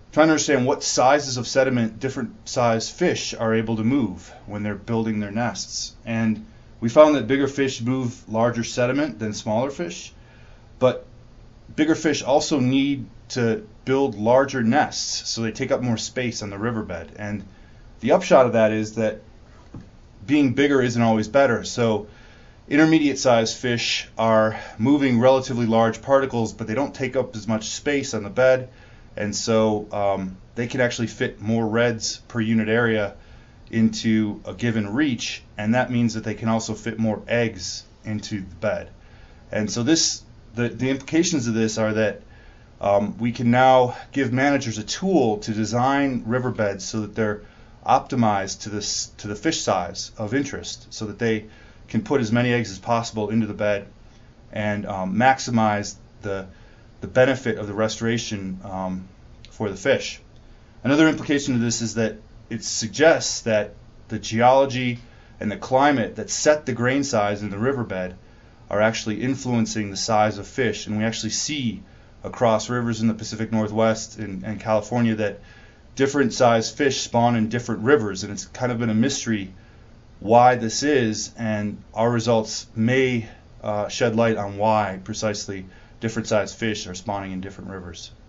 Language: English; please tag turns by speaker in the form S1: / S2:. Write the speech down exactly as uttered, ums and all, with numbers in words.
S1: trying to understand what sizes of sediment different size fish are able to move when they're building their nests. And we found that bigger fish move larger sediment than smaller fish, but bigger fish also need to build larger nests, so they take up more space on the riverbed. And the upshot of that is that being bigger isn't always better. So intermediate sized fish are moving relatively large particles, but they don't take up as much space on the bed, and so um, they can actually fit more reds per unit area into a given reach, and that means that they can also fit more eggs into the bed. And so this, the, the implications of this are that um, we can now give managers a tool to design riverbeds so that they're optimized to this to the fish size of interest, so that they can put as many eggs as possible into the bed and um, maximize the the benefit of the restoration um, for the fish. Another implication of this is that it suggests that the geology and the climate that set the grain size in the riverbed are actually influencing the size of fish, and we actually see across rivers in the Pacific Northwest and, and California that different size fish spawn in different rivers, and it's kind of been a mystery why this is, and our results may uh, shed light on why precisely different sized fish are spawning in different rivers.